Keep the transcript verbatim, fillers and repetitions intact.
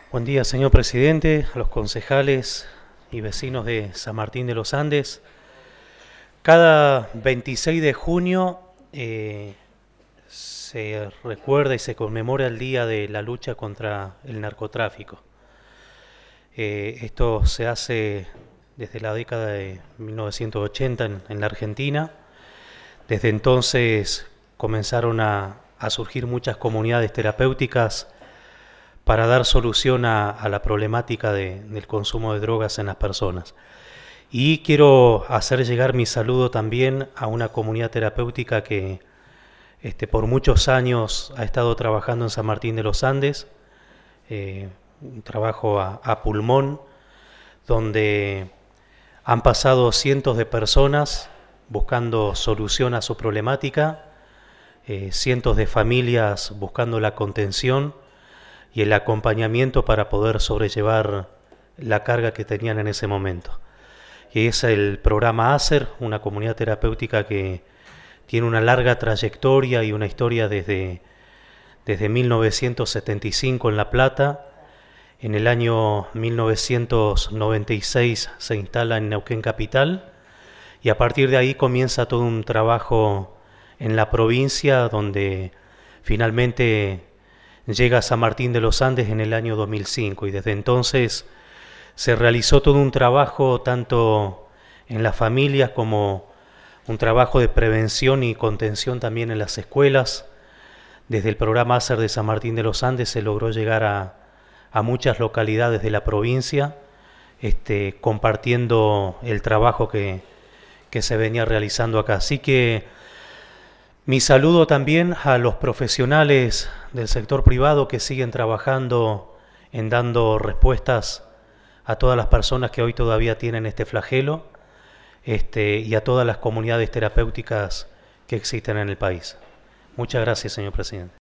Buen día, señor presidente, a los concejales y vecinos de San Martín de los Andes. Cada veintiséis de junio eh, se recuerda y se conmemora el Día de la Lucha contra el Narcotráfico. Eh, esto se hace desde la década de mil novecientos ochenta en, en la Argentina. Desde entonces comenzaron a, a surgir muchas comunidades terapéuticas para dar solución a, a la problemática de, del consumo de drogas en las personas. Y quiero hacer llegar mi saludo también a una comunidad terapéutica que este, por muchos años ha estado trabajando en San Martín de los Andes, eh, un trabajo a, a pulmón, donde han pasado cientos de personas buscando solución a su problemática, eh, cientos de familias buscando la contención y el acompañamiento para poder sobrellevar la carga que tenían en ese momento. Y es el programa ACER, una comunidad terapéutica que tiene una larga trayectoria y una historia desde, desde mil novecientos setenta y cinco en La Plata. En el año mil novecientos noventa y seis se instala en Neuquén Capital y a partir de ahí comienza todo un trabajo en la provincia donde finalmente llega a San Martín de los Andes en el año dos mil cinco y desde entonces se realizó todo un trabajo tanto en las familias como un trabajo de prevención y contención también en las escuelas. Desde el programa ACER de San Martín de los Andes se logró llegar a, a muchas localidades de la provincia, este, compartiendo el trabajo que, que se venía realizando acá. Así que mi saludo también a los profesionales del sector privado que siguen trabajando en dando respuestas a todas las personas que hoy todavía tienen este flagelo, este, y a todas las comunidades terapéuticas que existen en el país. Muchas gracias, señor presidente.